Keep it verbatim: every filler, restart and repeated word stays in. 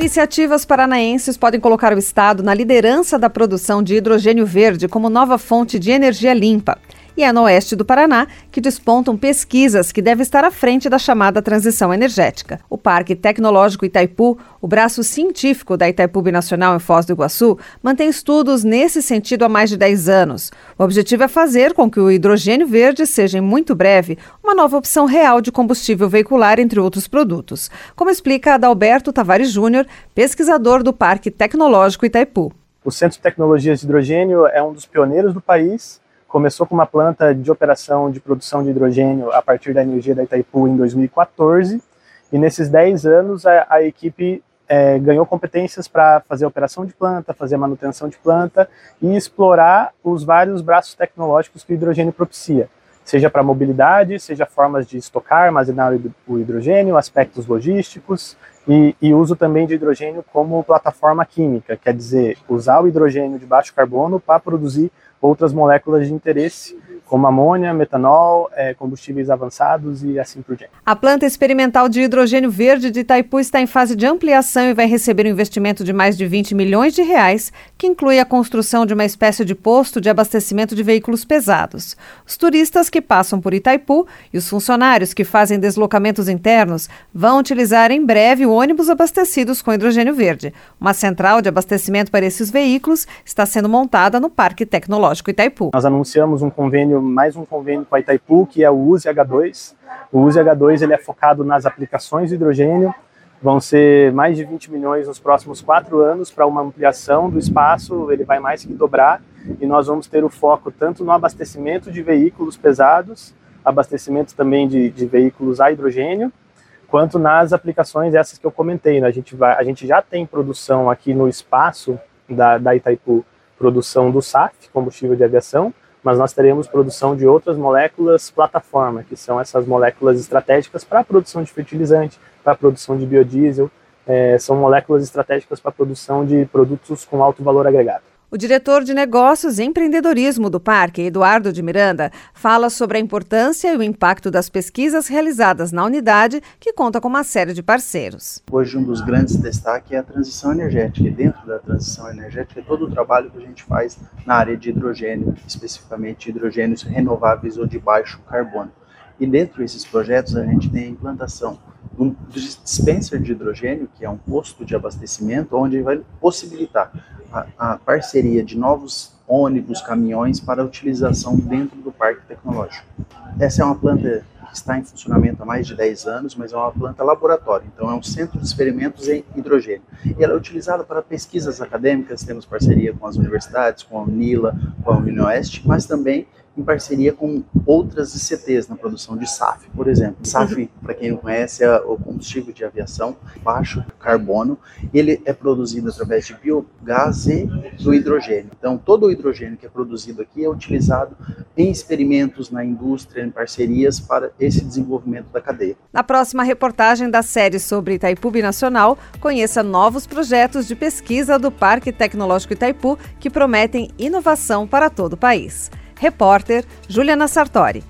Iniciativas paranaenses podem colocar o estado na liderança da produção de hidrogênio verde como nova fonte de energia limpa. E é no oeste do Paraná que despontam pesquisas que devem estar à frente da chamada transição energética. O Parque Tecnológico Itaipu, o braço científico da Itaipu Binacional em Foz do Iguaçu, mantém estudos nesse sentido há mais de dez anos. O objetivo é fazer com que o hidrogênio verde seja, em muito breve, uma nova opção real de combustível veicular, entre outros produtos, como explica Adalberto Tavares Júnior, pesquisador do Parque Tecnológico Itaipu. O Centro de Tecnologias de Hidrogênio é um dos pioneiros do país. Começou com uma planta de operação de produção de hidrogênio a partir da energia da Itaipu em dois mil e quatorze, e nesses dez anos a, a equipe é, ganhou competências para fazer a operação de planta, fazer a manutenção de planta e explorar os vários braços tecnológicos que o hidrogênio propicia, seja para mobilidade, seja formas de estocar, armazenar o hidrogênio, aspectos logísticos e, e uso também de hidrogênio como plataforma química, quer dizer, usar o hidrogênio de baixo carbono para produzir outras moléculas de interesse, como amônia, metanol, é, combustíveis avançados e assim por diante. A planta experimental de hidrogênio verde de Itaipu está em fase de ampliação e vai receber um investimento de mais de vinte milhões de reais, que inclui a construção de uma espécie de posto de abastecimento de veículos pesados. Os turistas que passam por Itaipu e os funcionários que fazem deslocamentos internos vão utilizar em breve ônibus abastecidos com hidrogênio verde. Uma central de abastecimento para esses veículos está sendo montada no Parque Tecnológico Itaipu. Nós anunciamos um convênio mais um convênio com a Itaipu, que é o U Z H dois. O U Z H dois ele é focado nas aplicações de hidrogênio. Vão ser mais de vinte milhões nos próximos quatro anos para uma ampliação do espaço, ele vai mais que dobrar, e nós vamos ter o foco tanto no abastecimento de veículos pesados, abastecimento também de, de veículos a hidrogênio, quanto nas aplicações essas que eu comentei. A gente, vai, a gente já tem produção aqui no espaço da, da Itaipu, produção do S A F, combustível de aviação, mas nós teremos produção de outras moléculas plataforma, que são essas moléculas estratégicas para a produção de fertilizante, para a produção de biodiesel, é, são moléculas estratégicas para a produção de produtos com alto valor agregado. O diretor de Negócios e Empreendedorismo do Parque, Eduardo de Miranda, fala sobre a importância e o impacto das pesquisas realizadas na unidade, que conta com uma série de parceiros. Hoje um dos grandes destaques é a transição energética, e dentro da transição energética é todo o trabalho que a gente faz na área de hidrogênio, especificamente hidrogênios renováveis ou de baixo carbono. E dentro desses projetos a gente tem a implantação um dispenser de hidrogênio, que é um posto de abastecimento, onde vai possibilitar a, a parceria de novos ônibus, caminhões para utilização dentro do parque tecnológico. Essa é uma planta que está em funcionamento há mais de dez anos, mas é uma planta laboratório, então é um centro de experimentos em hidrogênio. E ela é utilizada para pesquisas acadêmicas, temos parceria com as universidades, com a UNILA, com a UniOeste, mas também em parceria com outras I C Ts na produção de S A F, por exemplo. S A F, para quem não conhece, é o combustível de aviação baixo carbono. Ele é produzido através de biogás e do hidrogênio. Então, todo o hidrogênio que é produzido aqui é utilizado em experimentos na indústria, em parcerias para esse desenvolvimento da cadeia. Na próxima reportagem da série sobre Itaipu Binacional, conheça novos projetos de pesquisa do Parque Tecnológico Itaipu que prometem inovação para todo o país. Repórter Juliana Sartori.